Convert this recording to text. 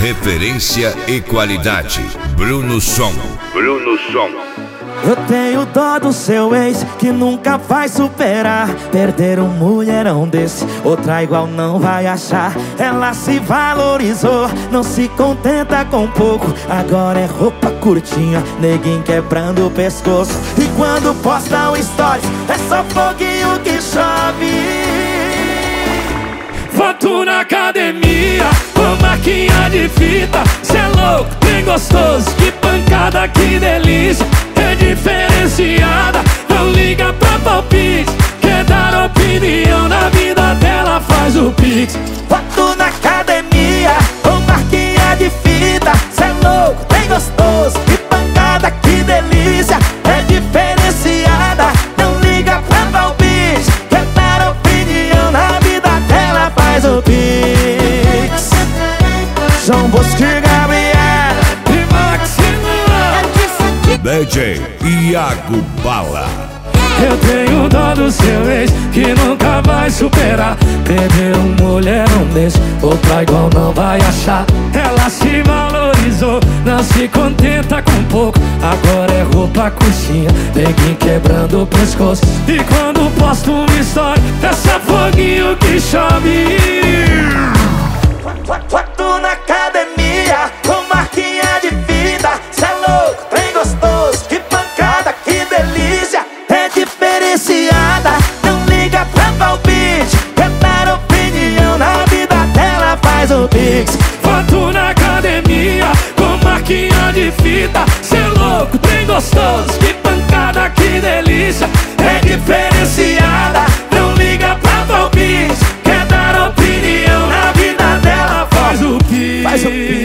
Referência e qualidade. Bruno Som. Bruno Som. Eu tenho dó do seu ex que nunca vai superar. Perder um mulherão desse, outra igual não vai achar. Ela se valorizou, não se contenta com pouco. Agora é roupa curtinha, neguinho quebrando o pescoço. E quando posta um stories, é só foguinho que chove. Foto na academia, com marquinha de fita. Cê é louco, bem gostoso, que pancada, que delícia. É diferenciada, não liga pra palpite. Quer dar opinião na vida dela, faz o pix. Foto na academia, com marquinha de fita. Cê é louco, bem gostoso, que pancada, que delícia. É diferenciada, não liga pra palpite. Quer dar opinião na vida dela, faz o pix. João Bosco e Gabriela E Maximiliano DJ Iago Bala. Eu tenho dó do seu ex que nunca vai superar. Perder um mulherão desse, outra igual não vai achar. Ela se valorizou, não se contenta com pouco. Agora é roupa curtinha, neguinho quebrando o pescoço. E quando posto uma história, é só foguinho que chove. Foto na academia, com marquinha de fita. Cê é louco, bem gostoso, que pancada, que delícia. É diferenciada, não liga pra palpite. Quer dar opinião na vida dela, faz o pix. Foto na academia, com marquinha de fita. Cê é louco, bem gostoso, que pancada, que delícia. É diferenciada, não liga pra palpite. Quer dar opinião na vida dela, faz o pix. Faz o pix.